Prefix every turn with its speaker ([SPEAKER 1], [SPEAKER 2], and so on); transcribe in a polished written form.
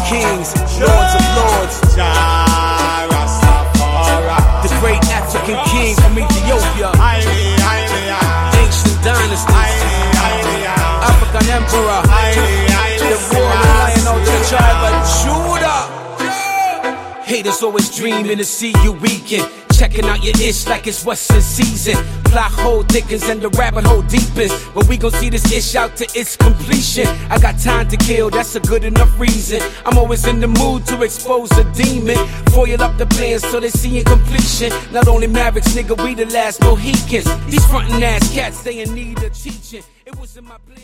[SPEAKER 1] kings, lords of lords. The great African king from Ethiopia. Ancient dynasties. African emperor. The warrior lion of the tribe of Judah. Haters always dreaming to see you weaken. Checking out your ish like it's what's in season. Plot hole thickens and the rabbit hole deepens. But we gon' see this ish out to its completion. I got time to kill, that's a good enough reason. I'm always in the mood to expose a demon. Foil up the plans so they see in completion. Not only Mavericks, nigga, we the last Mohicans. These frontin' ass cats, they in need of teaching. It was in my plan.